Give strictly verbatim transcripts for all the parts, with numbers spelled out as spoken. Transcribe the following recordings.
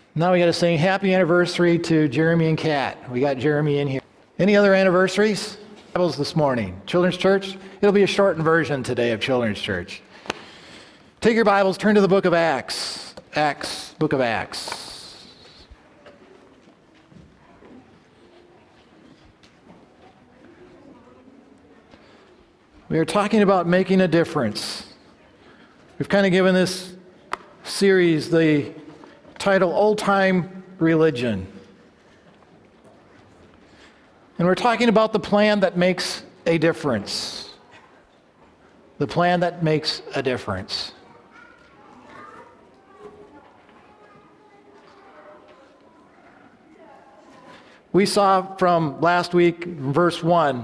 Now we got to sing happy anniversary to Jeremy and Kat. We got Jeremy in here. Any other anniversaries? Bibles this morning. Children's Church. It'll be a shortened version today of Children's Church. Take your Bibles, turn to the book of Acts. Acts, book of Acts. We are talking about making a difference. We've kind of given this series the title, Old Time Religion. And we're talking about the plan that makes a difference. The plan that makes a difference. We saw from last week, verse one,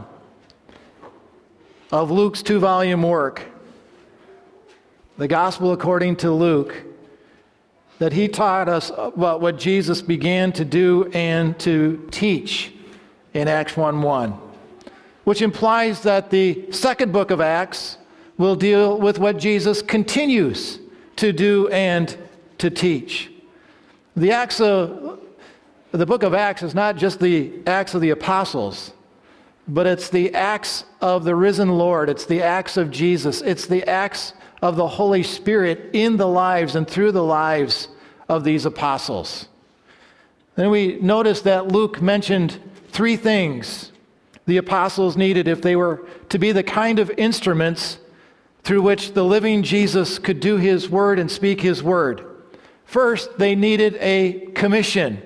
of Luke's two-volume work, The Gospel According to Luke, that he taught us about what Jesus began to do and to teach in Acts one one, which implies that the second book of Acts will deal with what Jesus continues to do and to teach. The Acts of, the book of Acts is not just the Acts of the Apostles, but it's the Acts of the risen Lord. It's the Acts of Jesus. It's the Acts of the Holy Spirit in the lives and through the lives of these apostles. Then we notice that Luke mentioned three things the apostles needed if they were to be the kind of instruments through which the living Jesus could do his word and speak his word. First, they needed a commission.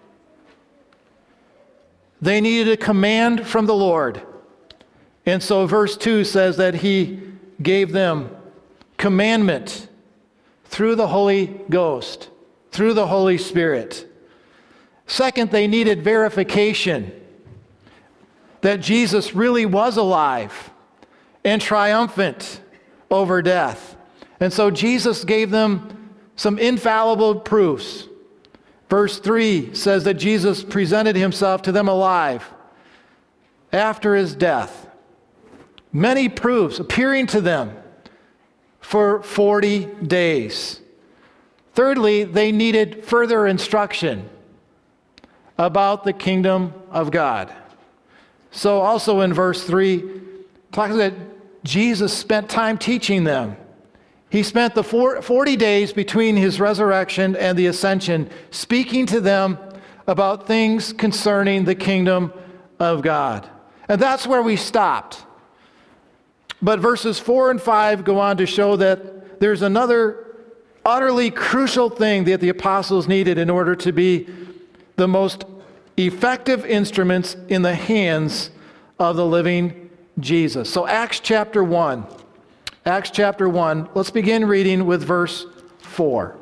They needed a command from the Lord. And so verse two says that he gave them commandment through the Holy Ghost, through the Holy Spirit. Second, they needed verification that Jesus really was alive and triumphant over death. And so Jesus gave them some infallible proofs. Verse three says that Jesus presented himself to them alive after his death. Many proofs appearing to them for forty days. Thirdly, they needed further instruction about the kingdom of God. So also in verse three, talks that Jesus spent time teaching them. He spent the forty days between his resurrection and the ascension speaking to them about things concerning the kingdom of God. And that's where we stopped. But verses four and five go on to show that there's another utterly crucial thing that the apostles needed in order to be the most effective instruments in the hands of the living Jesus. So Acts chapter one. Acts chapter one, let's begin reading with verse four.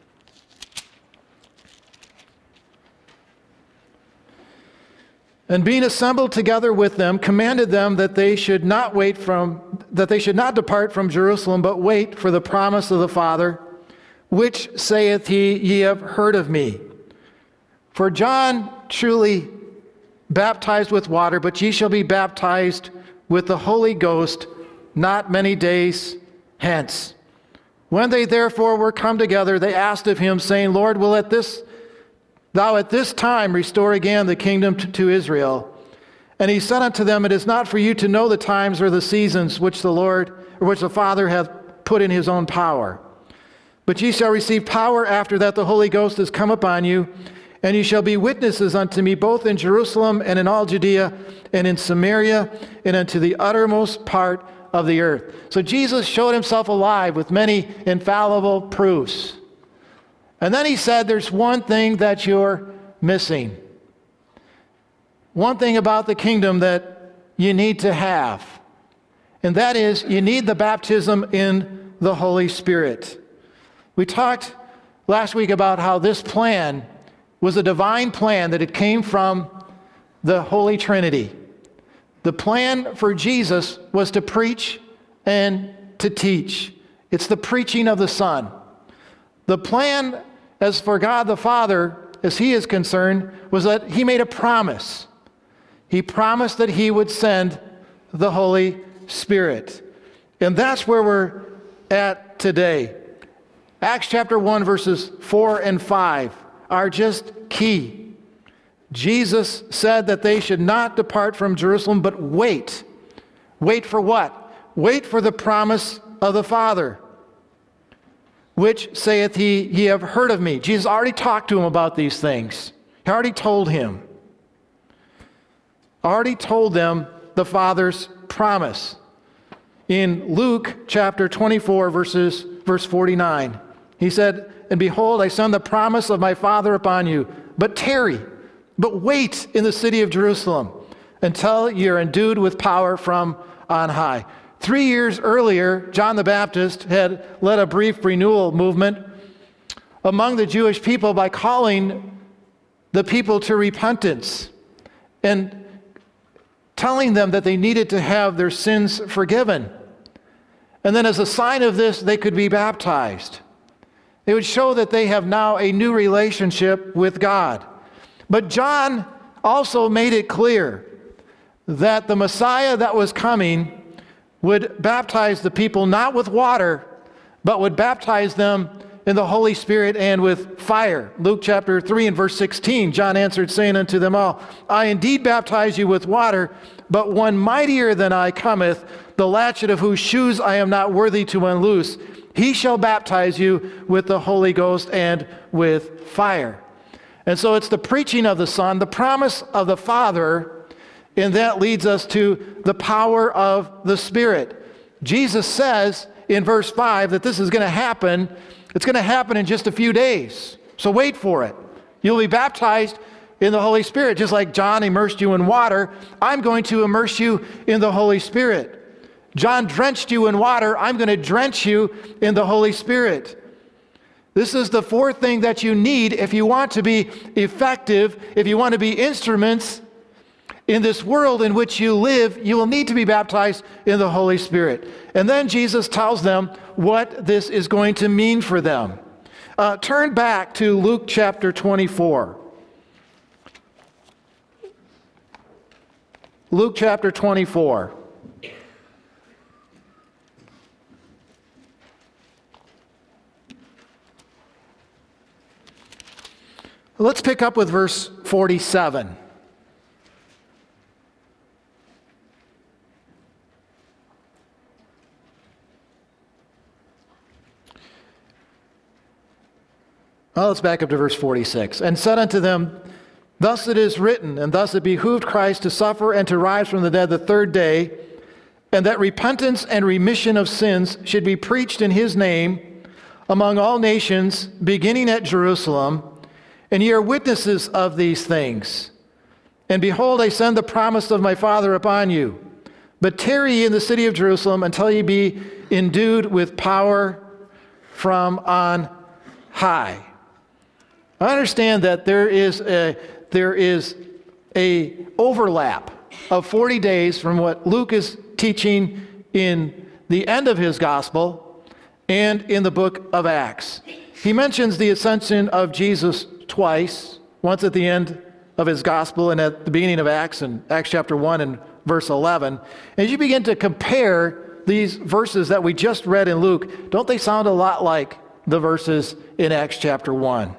And being assembled together with them, commanded them that they should not wait from, that they should not depart from Jerusalem, but wait for the promise of the Father, which saith he, ye have heard of me. For John truly baptized with water, but ye shall be baptized with the Holy Ghost not many days hence. When they therefore were come together, they asked of him, saying, Lord, will at this thou at this time restore again the kingdom to, to Israel? And he said unto them, it is not for you to know the times or the seasons which the Lord, or which the Father hath put in his own power. But ye shall receive power after that the Holy Ghost is come upon you, and ye shall be witnesses unto me both in Jerusalem and in all Judea and in Samaria and unto the uttermost part of the earth. So Jesus showed himself alive with many infallible proofs. And then he said, there's one thing that you're missing. One thing about the kingdom that you need to have. And that is, you need the baptism in the Holy Spirit. We talked last week about how this plan was a divine plan, that it came from the Holy Trinity. The plan for Jesus was to preach and to teach. It's the preaching of the Son. The plan, as for God the Father, as he is concerned, was that he made a promise. He promised that he would send the Holy Spirit. And that's where we're at today. Acts chapter one, verses four and five are just key. Jesus said that they should not depart from Jerusalem, but wait. Wait for what? Wait for the promise of the Father, which saith he, ye have heard of me. Jesus already talked to him about these things. He already told him. Already told them the Father's promise. In Luke chapter twenty-four, verses, verse forty-nine, he said, and behold, I send the promise of my Father upon you, but tarry, but wait in the city of Jerusalem until you're endued with power from on high. Three years earlier, John the Baptist had led a brief renewal movement among the Jewish people by calling the people to repentance and telling them that they needed to have their sins forgiven. And then as a sign of this, they could be baptized. It would show that they have now a new relationship with God. But John also made it clear that the Messiah that was coming would baptize the people not with water, but would baptize them in the Holy Spirit and with fire. Luke chapter three and verse sixteen, John answered, saying unto them all, I indeed baptize you with water, but one mightier than I cometh, the latchet of whose shoes I am not worthy to unloose. He shall baptize you with the Holy Ghost and with fire. And so it's the preaching of the Son, the promise of the Father, and that leads us to the power of the Spirit. Jesus says in verse five that this is going to happen. It's going to happen in just a few days. So wait for it. You'll be baptized in the Holy Spirit. Just like John immersed you in water, I'm going to immerse you in the Holy Spirit. John drenched you in water, I'm going to drench you in the Holy Spirit. This is the fourth thing that you need if you want to be effective, if you want to be instruments in this world in which you live. You will need to be baptized in the Holy Spirit. And then Jesus tells them what this is going to mean for them. Uh, turn back to Luke chapter twenty-four. Luke chapter twenty-four. Let's pick up with verse forty-seven. Well, let's back up to verse forty-six. And said unto them, thus it is written, and thus it behooved Christ to suffer and to rise from the dead the third day, and that repentance and remission of sins should be preached in his name among all nations, beginning at Jerusalem. And ye are witnesses of these things. And behold, I send the promise of my Father upon you. But tarry ye in the city of Jerusalem until ye be endued with power from on high. I understand that there is a, there is a overlap of forty days from what Luke is teaching in the end of his gospel and in the book of Acts. He mentions the ascension of Jesus twice, once at the end of his gospel and at the beginning of Acts, in Acts chapter one and verse eleven. As you begin to compare these verses that we just read in Luke, don't they sound a lot like the verses in Acts chapter one?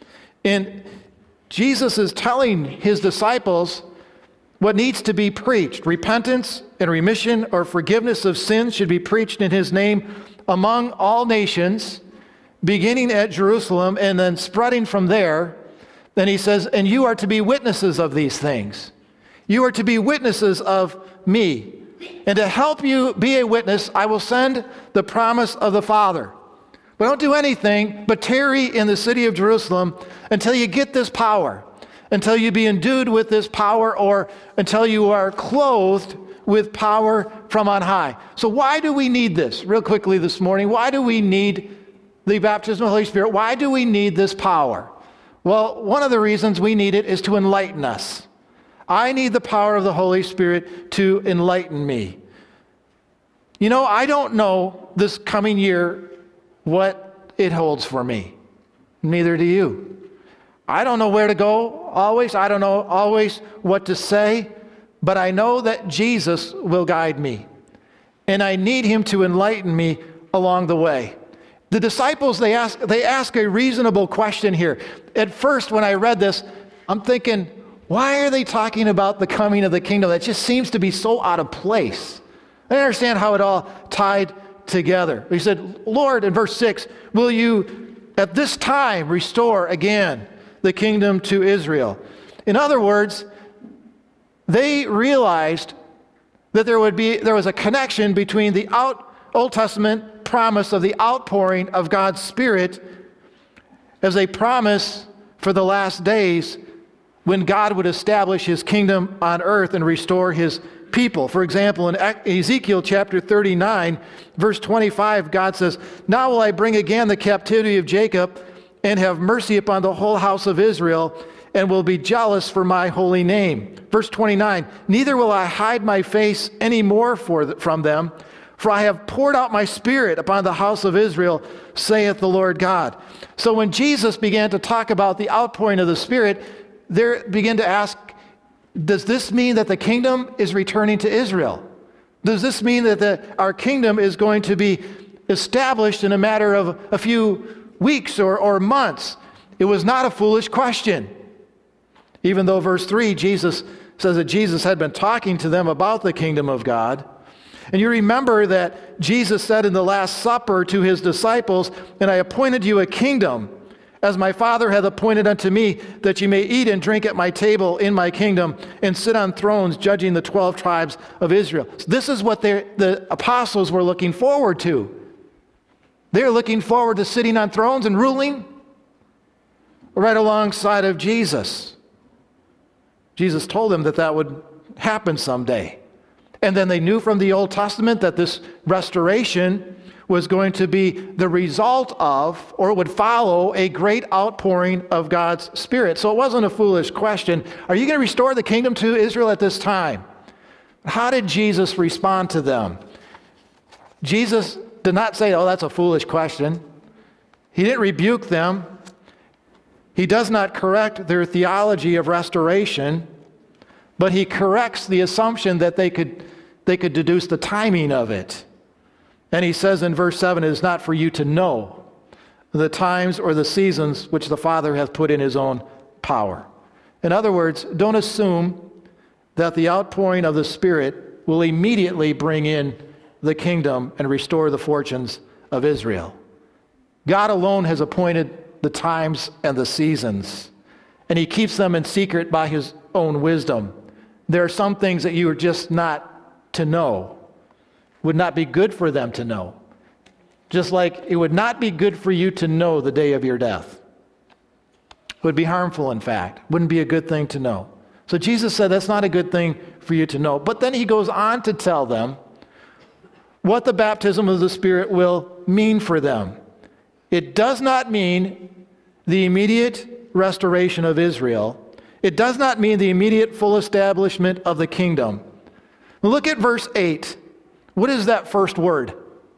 And Jesus is telling his disciples what needs to be preached. Repentance and remission or forgiveness of sins should be preached in his name among all nations, beginning at Jerusalem and then spreading from there. Then he says, and you are to be witnesses of these things. You are to be witnesses of me. And to help you be a witness, I will send the promise of the Father. But don't do anything but tarry in the city of Jerusalem until you get this power, until you be endued with this power, or until you are clothed with power from on high. So why do we need this? Real quickly this morning, why do we need the baptism of the Holy Spirit? Why do we need this power? Well, one of the reasons we need it is to enlighten us. I need the power of the Holy Spirit to enlighten me. You know, I don't know this coming year what it holds for me. Neither do you. I don't know where to go always. I don't know always what to say, but I know that Jesus will guide me. And I need him to enlighten me along the way. The disciples, they ask, they ask a reasonable question here. At first, when I read this, I'm thinking, why are they talking about the coming of the kingdom? That just seems to be so out of place. I don't understand how it all tied together. He said, Lord, in verse six, will you at this time restore again the kingdom to Israel? In other words, they realized that there would be there was a connection between the out, Old Testament promise of the outpouring of God's Spirit as a promise for the last days when God would establish his kingdom on earth and restore his people. For example, in Ezekiel chapter thirty-nine, verse twenty-five, God says, "Now will I bring again the captivity of Jacob and have mercy upon the whole house of Israel, and will be jealous for my holy name." Verse twenty-nine, "Neither will I hide my face any more for the, from them, for I have poured out my Spirit upon the house of Israel, saith the Lord God." So when Jesus began to talk about the outpouring of the Spirit, they began to ask, does this mean that the kingdom is returning to Israel? Does this mean that the, our kingdom is going to be established in a matter of a few weeks or, or months? It was not a foolish question. Even though verse three, Jesus says that Jesus had been talking to them about the kingdom of God. And you remember that Jesus said in the Last Supper to his disciples, "And I appointed you a kingdom, as my Father hath appointed unto me, that ye may eat and drink at my table in my kingdom, and sit on thrones judging the twelve tribes of Israel." So this is what the apostles were looking forward to. They're looking forward to sitting on thrones and ruling right alongside of Jesus. Jesus told them that that would happen someday. And then they knew from the Old Testament that this restoration was going to be the result of, or would follow, a great outpouring of God's Spirit. So it wasn't a foolish question. Are you going to restore the kingdom to Israel at this time? How did Jesus respond to them? Jesus did not say, "Oh, that's a foolish question." He didn't rebuke them. He does not correct their theology of restoration, but he corrects the assumption that they could, they could deduce the timing of it. And he says in verse seven, "It is not for you to know the times or the seasons which the Father hath put in his own power." In other words, don't assume that the outpouring of the Spirit will immediately bring in the kingdom and restore the fortunes of Israel. God alone has appointed the times and the seasons, and he keeps them in secret by his own wisdom. There are some things that you are just not to know, would not be good for them to know. Just like it would not be good for you to know the day of your death. It would be harmful, in fact. Wouldn't be a good thing to know. So Jesus said that's not a good thing for you to know. But then he goes on to tell them what the baptism of the Spirit will mean for them. It does not mean the immediate restoration of Israel. It does not mean the immediate full establishment of the kingdom. Look at verse eight. What is that first word?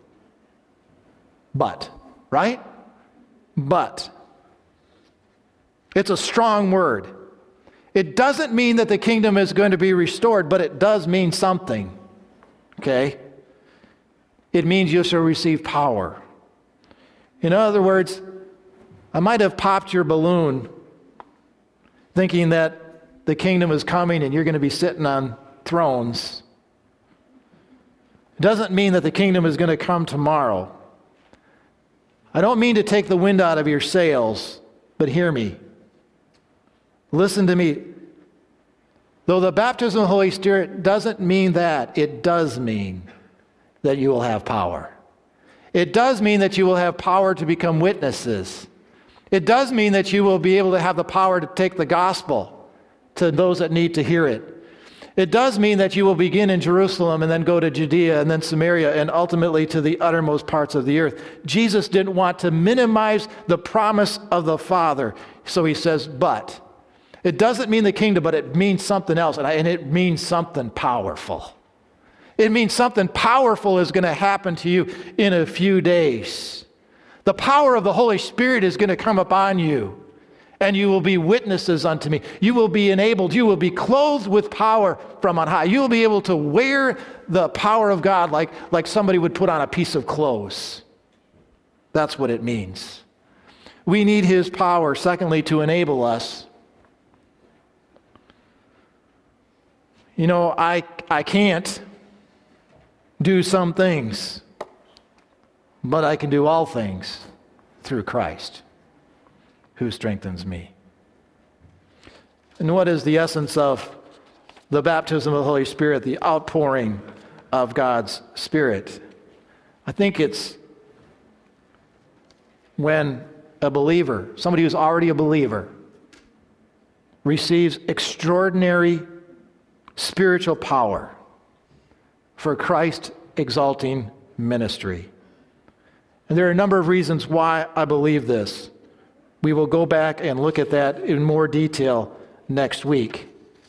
But, right? But. It's a strong word. It doesn't mean that the kingdom is going to be restored, but it does mean something. Okay? It means you shall receive power. In other words, I might have popped your balloon thinking that the kingdom is coming and you're going to be sitting on thrones. It doesn't mean that the kingdom is going to come tomorrow. I don't mean to take the wind out of your sails, but hear me. Listen to me. Though the baptism of the Holy Spirit doesn't mean that, it does mean that you will have power. It does mean that you will have power to become witnesses. It does mean that you will be able to have the power to take the gospel to those that need to hear it. It does mean that you will begin in Jerusalem and then go to Judea and then Samaria and ultimately to the uttermost parts of the earth. Jesus didn't want to minimize the promise of the Father. So he says, but. It doesn't mean the kingdom, but it means something else, and, I, and it means something powerful. It means something powerful is going to happen to you in a few days. The power of the Holy Spirit is going to come upon you, and you will be witnesses unto me. You will be enabled. You will be clothed with power from on high. You will be able to wear the power of God like, like somebody would put on a piece of clothes. That's what it means. We need his power, secondly, to enable us. You know, I, I can't do some things, but I can do all things through Christ, who strengthens me. And what is the essence of the baptism of the Holy Spirit, the outpouring of God's Spirit? I think it's when a believer, somebody who's already a believer, receives extraordinary spiritual power for Christ exalting ministry. And there are a number of reasons why I believe this. We will go back and look at that in more detail next week.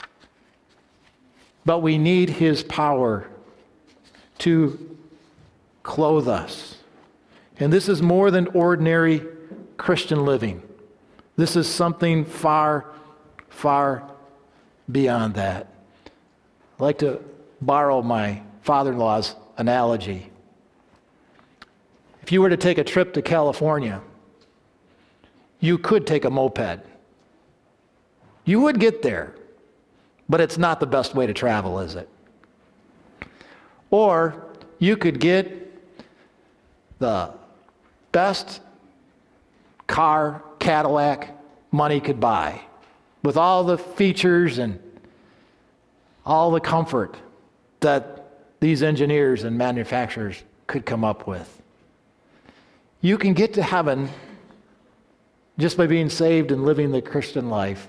But we need his power to clothe us. And this is more than ordinary Christian living. This is something far, far beyond that. I'd like to borrow my father-in-law's analogy. If you were to take a trip to California, you could take a moped. You would get there, but it's not the best way to travel, is it? Or you could get the best car, Cadillac, money could buy, with all the features and all the comfort that these engineers and manufacturers could come up with. You can get to heaven just by being saved and living the Christian life.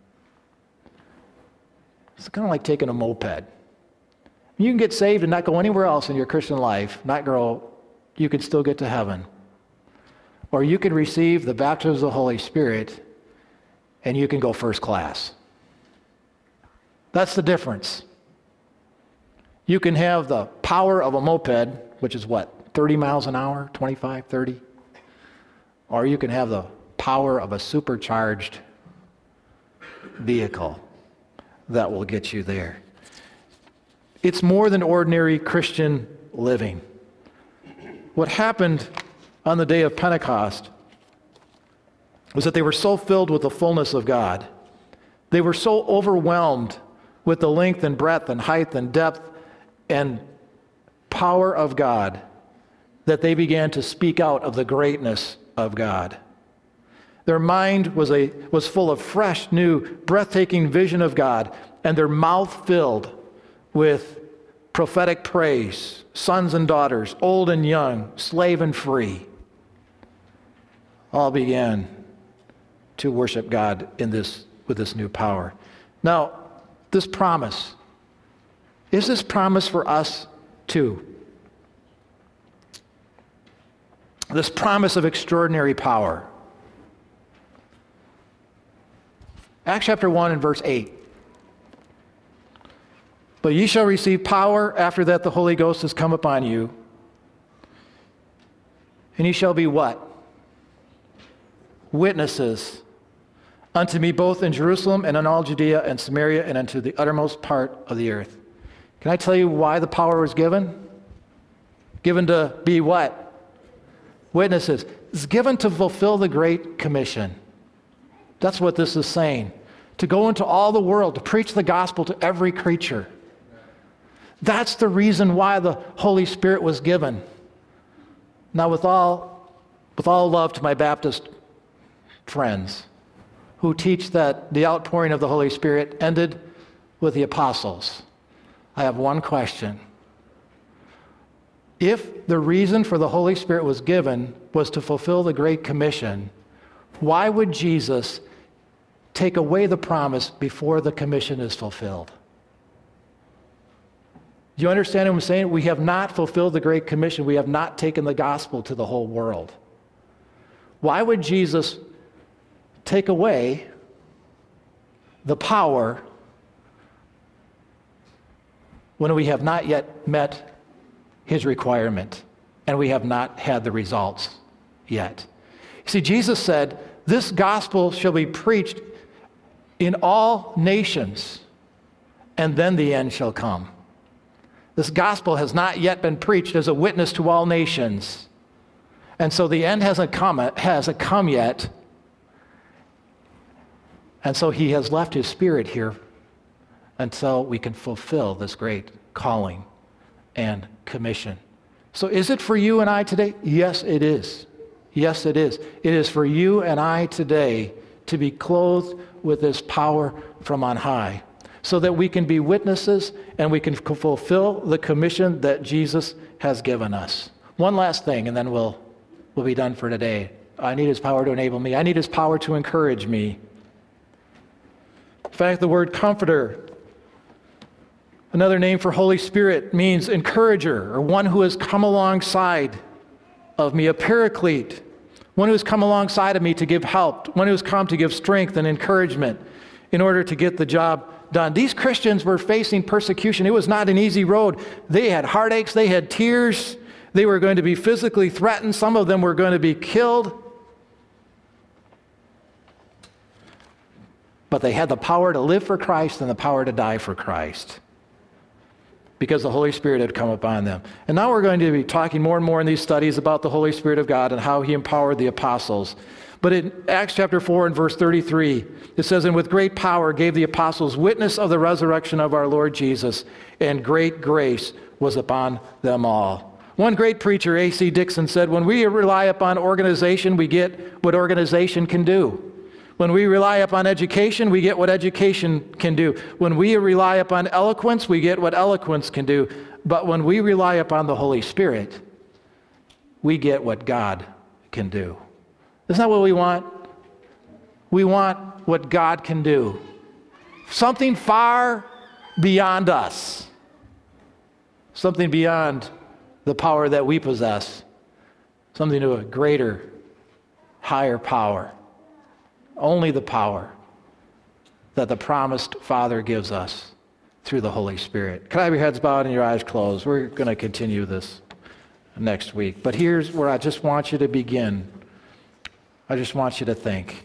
It's kind of like taking a moped. You can get saved and not go anywhere else in your Christian life, not grow, you could still get to heaven. Or you could receive the baptism of the Holy Spirit and you can go first class. That's the difference. You can have the power of a moped, which is what, thirty miles an hour, twenty-five, thirty? Or you can have the power of a supercharged vehicle that will get you there. It's more than ordinary Christian living. What happened on the day of Pentecost was that they were so filled with the fullness of God. They were so overwhelmed with the length and breadth and height and depth and power of God that they began to speak out of the greatness of God. Their mind was a was full of fresh, new, breathtaking vision of God, and their mouth filled with prophetic praise, sons and daughters, old and young, slave and free, all began to worship God in this with this new power. Now, this promise, is this promise for us too? This promise of extraordinary power. Acts chapter one and verse eight. But ye shall receive power after that the Holy Ghost has come upon you. And ye shall be what? Witnesses unto me both in Jerusalem and in all Judea and Samaria and unto the uttermost part of the earth. Can I tell you why the power was given? Given to be what? Witnesses. It's given to fulfill the Great Commission. That's what this is saying. To go into all the world, to preach the gospel to every creature. That's the reason why the Holy Spirit was given. Now, with all, with all love to my Baptist friends who teach that the outpouring of the Holy Spirit ended with the apostles, I have one question. If the reason for the Holy Spirit was given was to fulfill the Great Commission, why would Jesus take away the promise before the commission is fulfilled? Do you understand what I'm saying? We have not fulfilled the Great Commission. We have not taken the gospel to the whole world. Why would Jesus take away the power when we have not yet met his requirement and we have not had the results yet? See, Jesus said, this gospel shall be preached in all nations, and then the end shall come. This gospel has not yet been preached as a witness to all nations. And so the end hasn't come, hasn't come yet. And so he has left his Spirit here until we can fulfill this great calling and commission. So is it for you and I today? Yes, it is. Yes, it is. It is for you and I today to be clothed with this power from on high so that we can be witnesses and we can fulfill the commission that Jesus has given us. One last thing, and then we'll, we'll be done for today. I need his power to enable me. I need his power to encourage me. In fact, the word comforter, another name for Holy Spirit, means encourager, or one who has come alongside of me, a paraclete, one who has come alongside of me to give help, one who has come to give strength and encouragement in order to get the job done. These Christians were facing persecution. It was not an easy road. They had heartaches, they had tears, they were going to be physically threatened, some of them were going to be killed. But they had the power to live for Christ and the power to die for Christ because the Holy Spirit had come upon them. And now we're going to be talking more and more in these studies about the Holy Spirit of God and how he empowered the apostles. But in Acts chapter four and verse thirty-three, it says, "And with great power gave the apostles witness of the resurrection of our Lord Jesus, and great grace was upon them all." One great preacher, A C Dixon, said, "When we rely upon organization, we get what organization can do. When we rely upon education, we get what education can do. When we rely upon eloquence, we get what eloquence can do. But when we rely upon the Holy Spirit, we get what God can do." Isn't that what we want? We want what God can do. Something far beyond us. Something beyond the power that we possess. Something to a greater, higher power. Only the power that the promised Father gives us through the Holy Spirit. Can I have your heads bowed and your eyes closed? We're going to continue this next week. But here's where I just want you to begin. I just want you to think.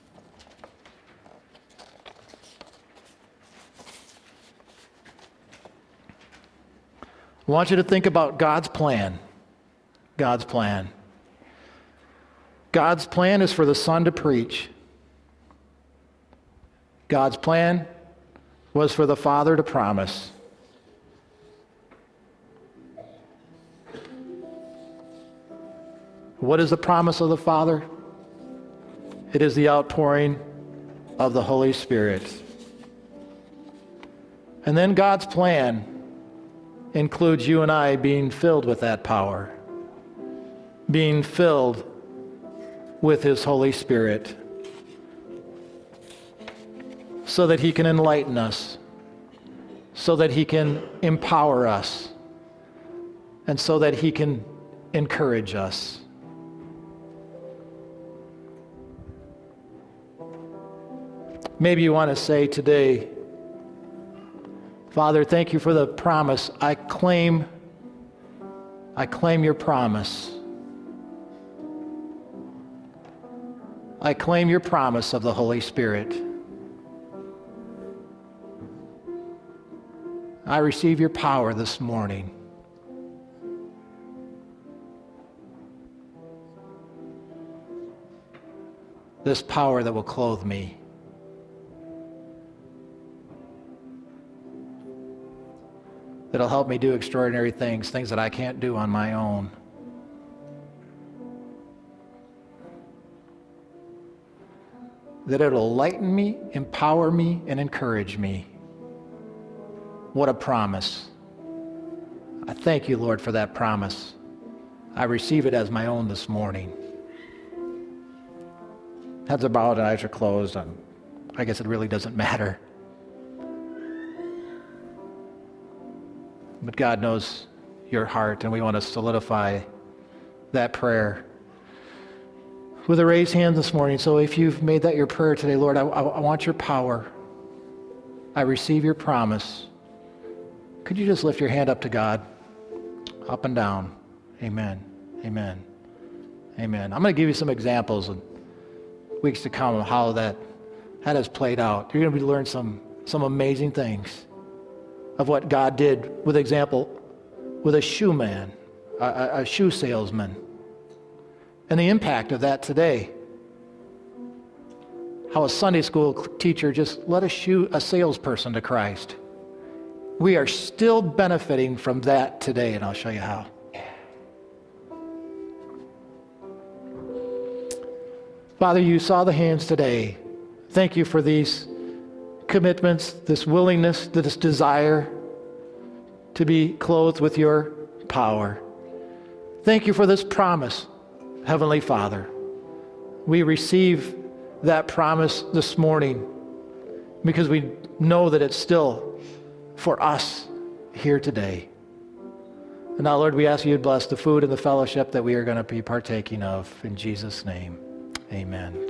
I want you to think about God's plan. God's plan. God's plan is for the Son to preach. God's plan was for the Father to promise. What is the promise of the Father? It is the outpouring of the Holy Spirit. And then God's plan includes you and I being filled with that power, being filled with his Holy Spirit, so that he can enlighten us, so that he can empower us, and so that he can encourage us. Maybe you want to say today, "Father, thank you for the promise. I claim, I claim your promise. I claim your promise of the Holy Spirit. I receive your power this morning. This power that will clothe me. That'll help me do extraordinary things, things that I can't do on my own. That it'll lighten me, empower me, and encourage me. What a promise. I thank you, Lord, for that promise. I receive it as my own this morning." Heads are bowed and eyes are closed. And I guess it really doesn't matter. But God knows your heart, and we want to solidify that prayer with a raised hand this morning. So if you've made that your prayer today, Lord, I, I, I want your power. I receive your promise. Could you just lift your hand up to God? Up and down. Amen. Amen. Amen. I'm going to give you some examples in weeks to come of how that, that has played out. You're going to be learn some, some amazing things of what God did, with example, with a shoe man, a, a, a shoe salesman. and the impact of that today. How a Sunday school teacher just led a, shoe, a salesperson to Christ. We are still benefiting from that today, and I'll show you how. Father, you saw the hands today. Thank you for these commitments, this willingness, this desire to be clothed with your power. Thank you for this promise, Heavenly Father. We receive that promise this morning because we know that it's still for us here today. And now, Lord, we ask you to bless the food and the fellowship that we are going to be partaking of. In Jesus' name, amen.